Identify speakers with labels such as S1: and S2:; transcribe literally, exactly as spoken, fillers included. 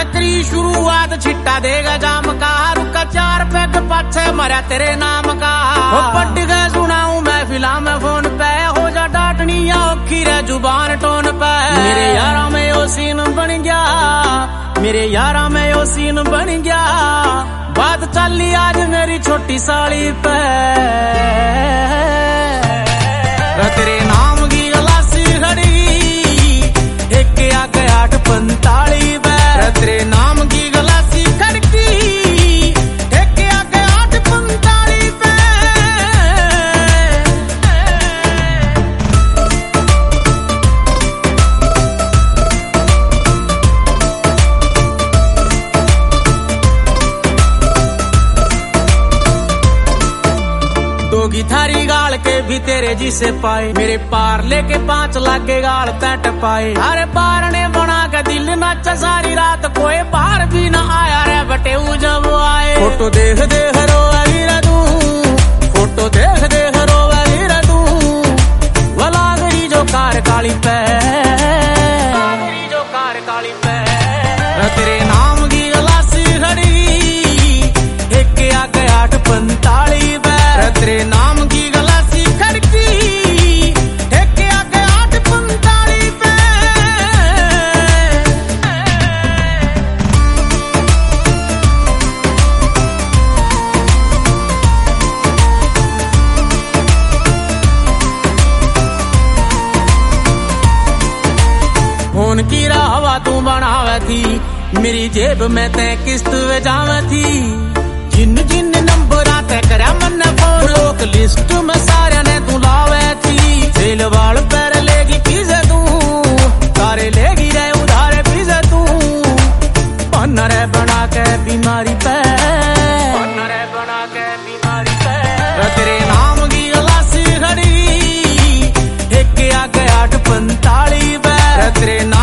S1: तेरी शुरुआत छिट्टा देगा जाम का, रुका चार पैग पाछे मरा तेरे नाम का। वो पट गए सुनाऊं मैं फिलहाल में फोन पे, हो जा डाटनी या औखी रे जुबान टोन पे। मेरे यारा में यो सीन बन गया, मेरे यारा में यो सीन बन गया, बात चली आज मेरी छोटी साली पे। तेरे नाम की गलासी घड़ी एक के आगे आठ पंताली पे, तेरे नाम की गलासी खड़की एक के आगे आठ पंताली पे। दोगी थारी गाल के भी तेरे जी से पाए, मेरे पार लेके पांच लागे गाल तट पाए। अरे पार ने बना के दिल नाचा सारी रात, कोई बाहर भी ना आया रे बटे जब आए। फोटो देख देख रोवेगी रे तू, फोटो देख देख रोवेगी रे तू, वला गई जो कार काली पे, जो कार काली पे। तेरे नाम की गलासी घड़ी एक के आगे आठ पंताली पे, तेरे नाम की गलासी खड़की एक के आगे आठ पंताली पे। फोन की राहवा तू बनावे थी, मेरी जेब में ते किस्त वे जावे थी। जिन जिन नंबर आते करा मन फोन, लोक लिस्ट में सारे ने तू लावे थी। सेल वाल पैर लेगी पीजे तू, तारे लेगी रे उधारे पीजे तू। पन्ना रे बना के बीमारी पे, पन्ना रे बना के बीमारी पे। तेरे नाम की गलासी घड़ी एक के आगे आठ पंताली पे, तेरे